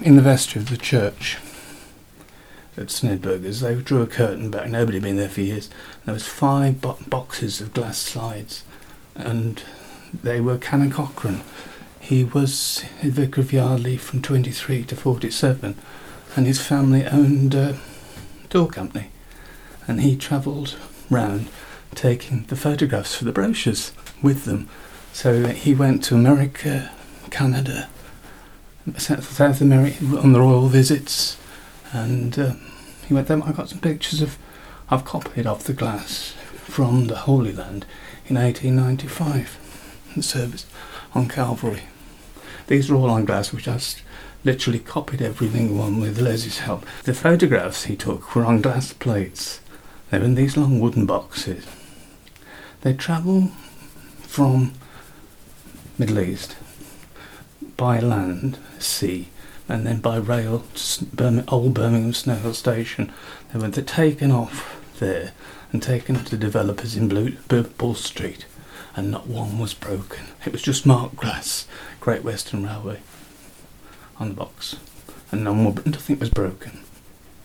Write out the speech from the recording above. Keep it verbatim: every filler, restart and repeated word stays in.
in the vestry of the church at Snedburgers. They drew a curtain back. Nobody had been there for years. There was five bo- boxes of glass slides, and they were Canon Cochrane. He was Vicar of Yardley from twenty-three to forty-seven, and his family owned a tour company, and he travelled round taking the photographs for the brochures with them. So he went to America, Canada, South America on the royal visits, and uh, he went there. I got some pictures of, I've copied off the glass from the Holy Land in eighteen ninety-five, the service on Calvary. These are all on glass, which I s- literally copied everything one with Leslie's help. The photographs he took were on glass plates. They were in these long wooden boxes. They travel from Middle East by land, sea, and then by rail to Birmingham, old Birmingham Snow Hill Station. They were they're taken off there and taken to developers in Blue, Bull Street, and not one was broken. It was just marked glass, Great Western Railway, on the box, and none were, nothing was broken.